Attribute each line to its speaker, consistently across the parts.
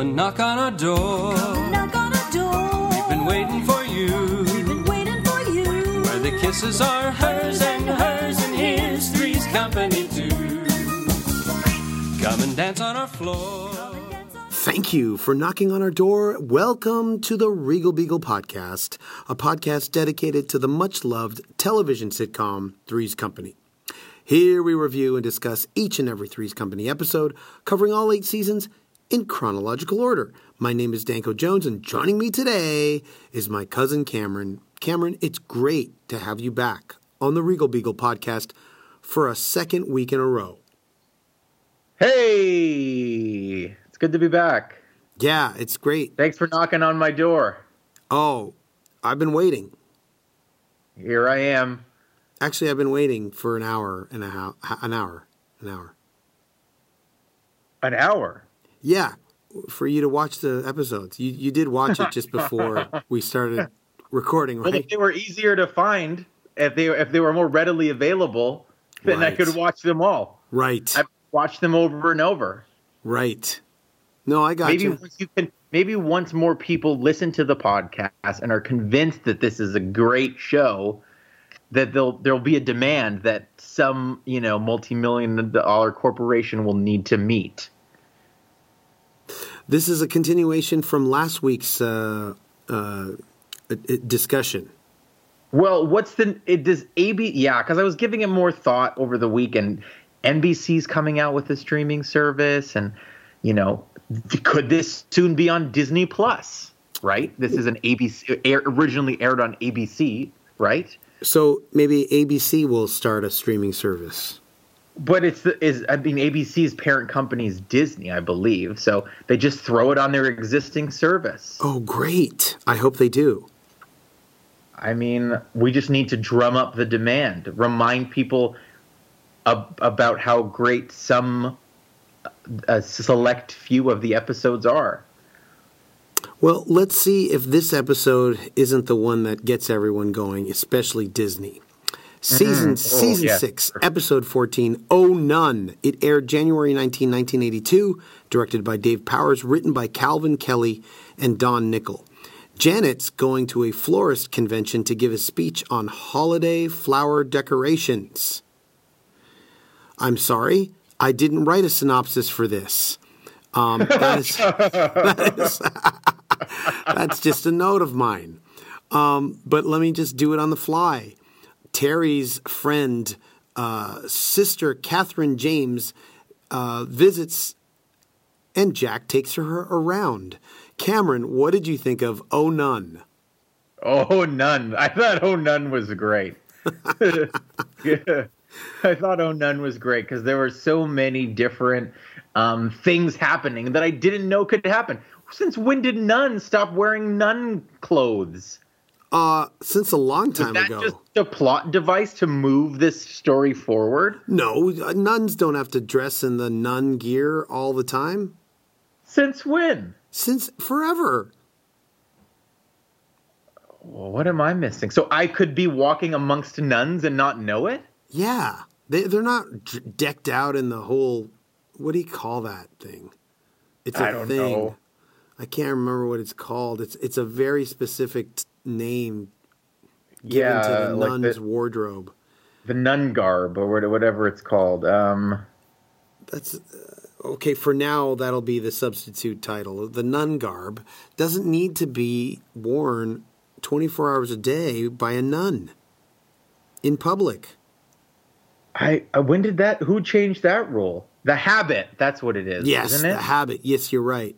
Speaker 1: and knock on our door.
Speaker 2: Come and knock on our door.
Speaker 1: We've been waiting for you.
Speaker 2: We've been waiting for you.
Speaker 1: Where the kisses are hers, and here's Three's Company too. Come and dance on our floor.
Speaker 3: Thank you for knocking on our door. Welcome to the Regal Beagle Podcast, a podcast dedicated to the much-loved television sitcom Three's Company. Here we review and discuss each and every Three's Company episode, covering all 8 seasons in chronological order. My name is Danko Jones, and joining me today is my cousin Cameron. Cameron, it's great to have you back on the Regal Beagle Podcast for a second week in a row.
Speaker 4: Hey! It's good to be back.
Speaker 3: Yeah, it's great.
Speaker 4: Thanks for knocking on my door.
Speaker 3: Oh, I've been waiting.
Speaker 4: Here I am.
Speaker 3: Actually, I've been waiting for an hour and a half. An hour.
Speaker 4: An hour?
Speaker 3: Yeah, for you to watch the episodes. You did watch it just before we started recording, right?
Speaker 4: Well, if they were easier to find, if they were more readily available, then
Speaker 3: Right.
Speaker 4: I could watch them all.
Speaker 3: Right.
Speaker 4: I've watched them over and over.
Speaker 3: Right. No, I got you.
Speaker 4: Maybe once more people listen to the podcast and are convinced that this is a great show, that there'll be a demand that some, multi-million-dollar corporation will need to meet.
Speaker 3: This is a continuation from last week's discussion.
Speaker 4: Well, because I was giving it more thought over the weekend. NBC's coming out with a streaming service, and, could this soon be on Disney Plus, right? This is an originally aired on ABC, right?
Speaker 3: So maybe ABC will start a streaming service.
Speaker 4: But ABC's parent company is Disney, I believe. So they just throw it on their existing service.
Speaker 3: Oh, great. I hope they do.
Speaker 4: I mean, we just need to drum up the demand, remind people about how great some select few of the episodes are.
Speaker 3: Well, let's see if this episode isn't the one that gets everyone going, especially Disney. Season 6, Episode 14, Oh None. It aired January 19, 1982, directed by Dave Powers, written by Calvin Kelly and Don Nichol. Janet's going to a florist convention to give a speech on holiday flower decorations. I'm sorry, I didn't write a synopsis for this. That's just a note of mine. But let me just do it on the fly. Terry's friend, sister Catherine James, visits, and Jack takes her around. Cameron, what did you think of Oh None?
Speaker 4: Oh None. I thought Oh None was great. Yeah. I thought Oh None was great because there were so many different things happening that I didn't know could happen. Since when did nuns stop wearing nun clothes?
Speaker 3: Since a long time ago.
Speaker 4: Was that just a plot device to move this story forward?
Speaker 3: No, nuns don't have to dress in the nun gear all the time.
Speaker 4: Since when?
Speaker 3: Since forever.
Speaker 4: Well, what am I missing? So I could be walking amongst nuns and not know it?
Speaker 3: Yeah. They're not decked out in the whole, what do you call that thing? It's a
Speaker 4: I don't
Speaker 3: thing.
Speaker 4: know.
Speaker 3: I can't remember what it's called. It's a very specific name given to the
Speaker 4: like
Speaker 3: nun's wardrobe.
Speaker 4: The nun garb or whatever it's called.
Speaker 3: That's okay. For now, that'll be the substitute title. The nun garb doesn't need to be worn 24 hours a day by a nun in public.
Speaker 4: Who changed that rule? The habit. That's what it is.
Speaker 3: Yes,
Speaker 4: isn't it?
Speaker 3: the habit. Yes, you're right.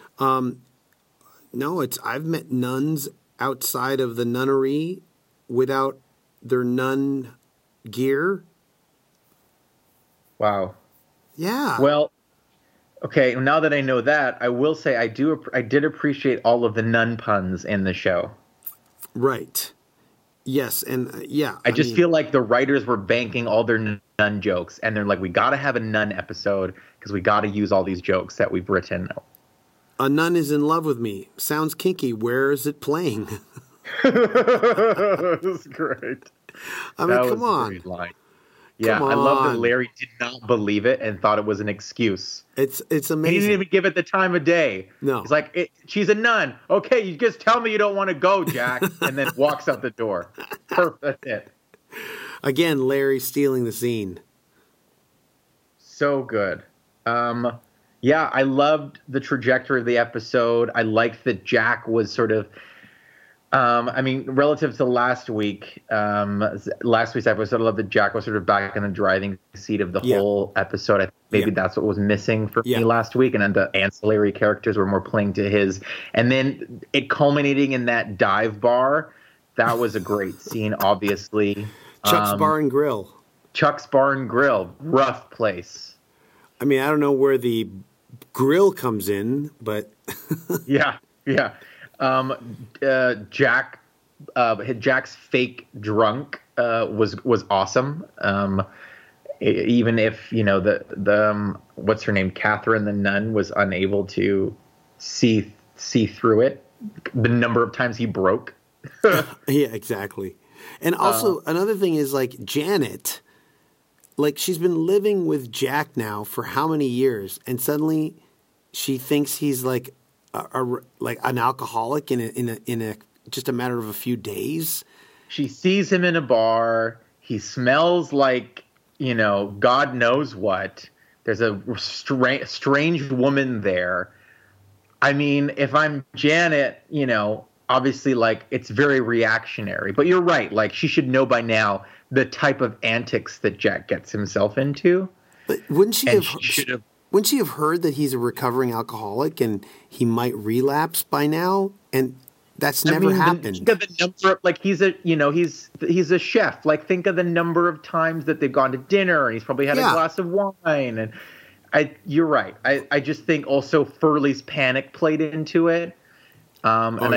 Speaker 3: No, I've met nuns outside of the nunnery without their nun gear.
Speaker 4: Wow.
Speaker 3: Yeah.
Speaker 4: Well, okay. Now that I know that, I will say I did appreciate all of the nun puns in the show.
Speaker 3: Right. Yes, and yeah.
Speaker 4: I just feel like the writers were banking all their nun jokes, and they're like, we got to have a nun episode because we got to use all these jokes that we've written.
Speaker 3: A nun is in love with me. Sounds kinky. Where is it playing?
Speaker 4: That was great.
Speaker 3: I mean, come on.
Speaker 4: Line. Yeah,
Speaker 3: Come
Speaker 4: I love that
Speaker 3: on.
Speaker 4: Larry did not believe it and thought it was an excuse.
Speaker 3: It's
Speaker 4: He didn't
Speaker 3: amazing.
Speaker 4: even give it the time of day.
Speaker 3: No.
Speaker 4: He's like, she's a nun. Okay, you just tell me you don't want to go, Jack, and then walks out the door. Perfect. That's it.
Speaker 3: Again, Larry stealing the scene.
Speaker 4: So good. Yeah, I loved the trajectory of the episode. I liked that Jack was sort of, relative to last week's episode, I love that Jack was sort of back in the driving seat of the whole episode. I think maybe that's what was missing for me last week. And then the ancillary characters were more playing to his. And then it culminating in that dive bar. That was a great scene, obviously.
Speaker 3: Chuck's Bar and Grill.
Speaker 4: Chuck's Bar and Grill. Rough place.
Speaker 3: I mean, I don't know where the grill comes in, but
Speaker 4: Yeah. Jack's fake drunk was awesome. Even if the what's her name, Catherine the nun, was unable to see through it, the number of times he broke.
Speaker 3: yeah, exactly. And also another thing is like Janet, like she's been living with Jack now for how many years, and suddenly she thinks he's like like an alcoholic in a just a matter of a few days.
Speaker 4: She sees him in a bar. He smells like, God knows what. There's a strange woman there. I mean, if I'm Janet, obviously, like, it's very reactionary. But you're right. Like, she should know by now the type of antics that Jack gets himself into.
Speaker 3: But wouldn't she have heard that he's a recovering alcoholic and he might relapse by now? And that's never happened.
Speaker 4: Think of the number of, like, he's a chef. Like, think of the number of times that they've gone to dinner and he's probably had a glass of wine. And you're right. I just think also Furley's panic played into it. I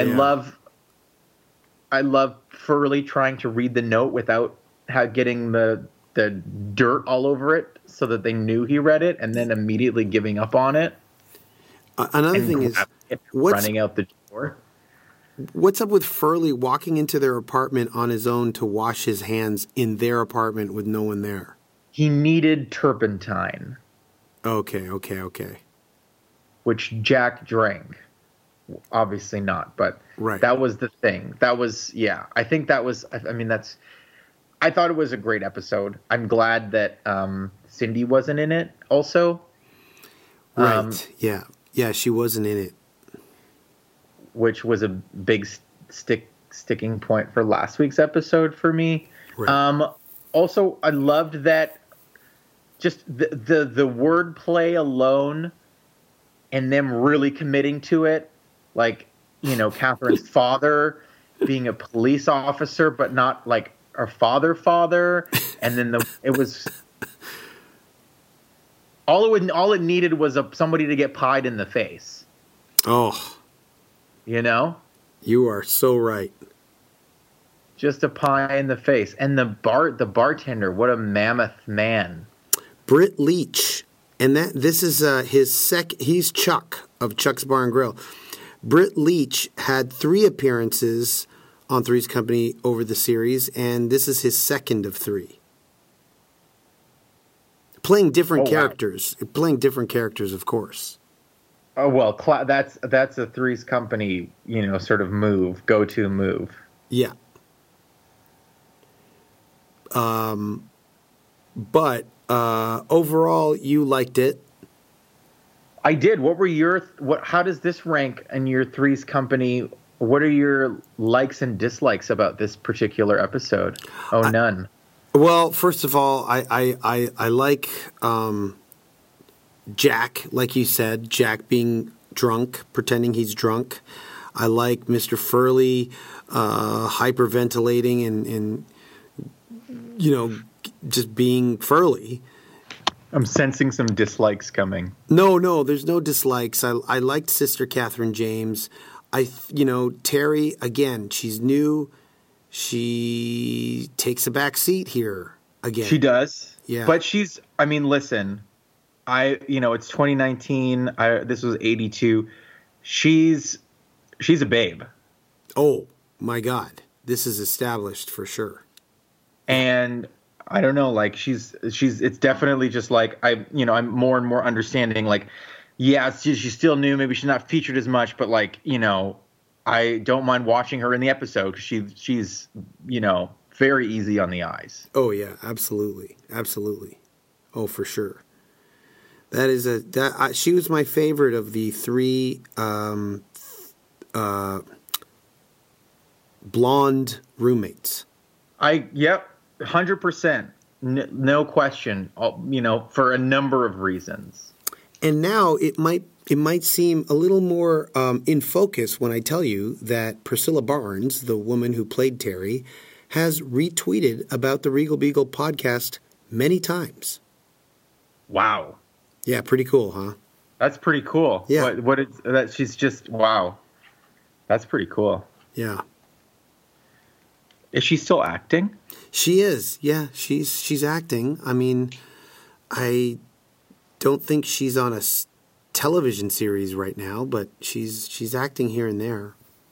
Speaker 4: love Furley trying to read the note without getting the dirt all over it so that they knew he read it and then immediately giving up on it.
Speaker 3: Another thing is
Speaker 4: running out the door.
Speaker 3: What's up with Furley walking into their apartment on his own to wash his hands in their apartment with no one there?
Speaker 4: He needed turpentine.
Speaker 3: Okay.
Speaker 4: Which Jack drank. Obviously not, but that was the thing. That was, I think that was, I thought it was a great episode. I'm glad that Cindy wasn't in it also.
Speaker 3: Right, yeah, she wasn't in it.
Speaker 4: Which was a big sticking point for last week's episode for me. Right. Also, I loved that just the wordplay alone and them really committing to it. Like, Catherine's father being a police officer, but not like our father. And then it was all it needed was somebody to get pied in the face.
Speaker 3: Oh, you are so right.
Speaker 4: Just a pie in the face. And the bartender, what a mammoth man.
Speaker 3: Britt Leach. And this is he's Chuck of Chuck's Bar and Grill. Britt Leach had 3 appearances on Three's Company over the series, and this is his second of 3. Playing different characters. Wow. Playing different characters, of course.
Speaker 4: Oh, well, that's a Three's Company, sort of go-to move.
Speaker 3: Yeah. But overall, you liked it.
Speaker 4: I did. What were how does this rank in your Three's Company? What are your likes and dislikes about this particular episode? None.
Speaker 3: Well, first of all, I like Jack, like you said, Jack being drunk, pretending he's drunk. I like Mr. Furley hyperventilating and just being Furley.
Speaker 4: I'm sensing some dislikes coming.
Speaker 3: No, there's no dislikes. I liked Sister Catherine James. Terry, again, she's new. She takes a back seat here again.
Speaker 4: She does.
Speaker 3: Yeah.
Speaker 4: But listen, it's 2019. This was 82. She's a babe.
Speaker 3: Oh, my God. This is established for sure.
Speaker 4: And I don't know. Like it's definitely just like I'm more and more understanding. Like, yeah, she's still new. Maybe she's not featured as much, but like, I don't mind watching her in the episode because she's very easy on the eyes.
Speaker 3: Oh yeah, absolutely, absolutely. Oh, for sure. She was my favorite of the three blonde roommates.
Speaker 4: Yep, 100%, no question. For a number of reasons.
Speaker 3: And now it might seem a little more in focus when I tell you that Priscilla Barnes, the woman who played Terry, has retweeted about the Regal Beagle podcast many times.
Speaker 4: Wow.
Speaker 3: Yeah, pretty cool, huh?
Speaker 4: That's pretty cool.
Speaker 3: Yeah.
Speaker 4: What is that? She's just, wow. That's pretty cool.
Speaker 3: Yeah.
Speaker 4: Is she still acting?
Speaker 3: She is. Yeah, she's acting. I mean, I don't think she's on a television series right now, but she's acting here and there.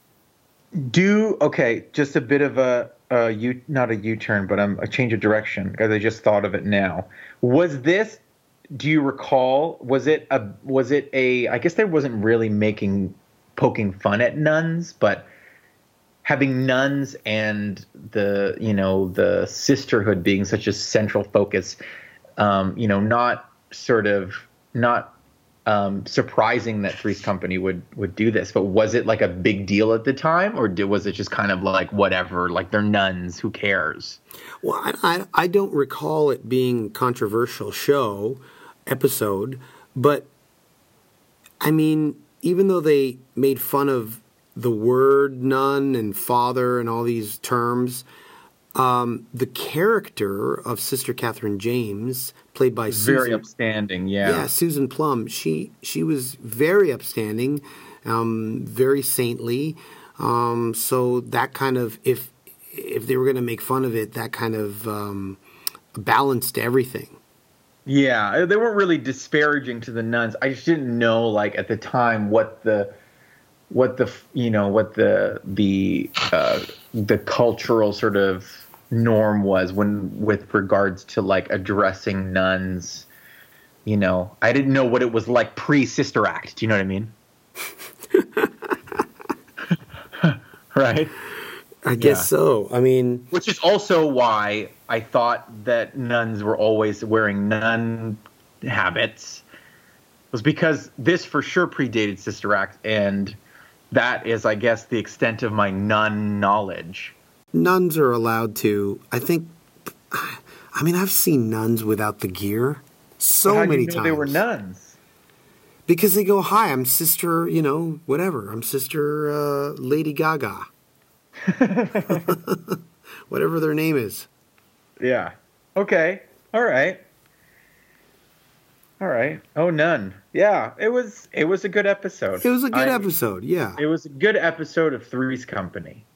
Speaker 4: Just a bit of not a U-turn, but a change of direction because I just thought of it now. Was this? Do you recall? Was it a? I guess there wasn't really poking fun at nuns, but having nuns and the sisterhood being such a central focus, not surprising that Three's Company would do this, but was it like a big deal at the time, or was it just kind of like whatever, like they're nuns, who cares?
Speaker 3: Well, I don't recall it being a controversial episode, but I mean, even though they made fun of the word nun and father and all these terms, the character of Sister Catherine James, played by Susan,
Speaker 4: very upstanding,
Speaker 3: yeah, Susan Plum. She was very upstanding, very saintly. So that kind of, if they were going to make fun of it, that kind of balanced everything.
Speaker 4: Yeah, they weren't really disparaging to the nuns. I just didn't know, like at the time, what the cultural sort of norm was with regards to like addressing nuns. I didn't know what it was like pre-Sister Act. Do you know what I mean? Right?
Speaker 3: I guess so. I mean,
Speaker 4: which is also why I thought that nuns were always wearing nun habits, was because this for sure predated Sister Act, and that is, I guess, the extent of my nun knowledge.
Speaker 3: Nuns are allowed to, I think, I mean, I've seen nuns without the gear many times.
Speaker 4: They were nuns.
Speaker 3: Because they go, hi, I'm Sister, whatever. I'm Sister Lady Gaga. Whatever their name is.
Speaker 4: Yeah. Okay. All right. Oh, Nun. Yeah, it was a good episode.
Speaker 3: It was a good episode, yeah.
Speaker 4: It was a good episode of Three's Company.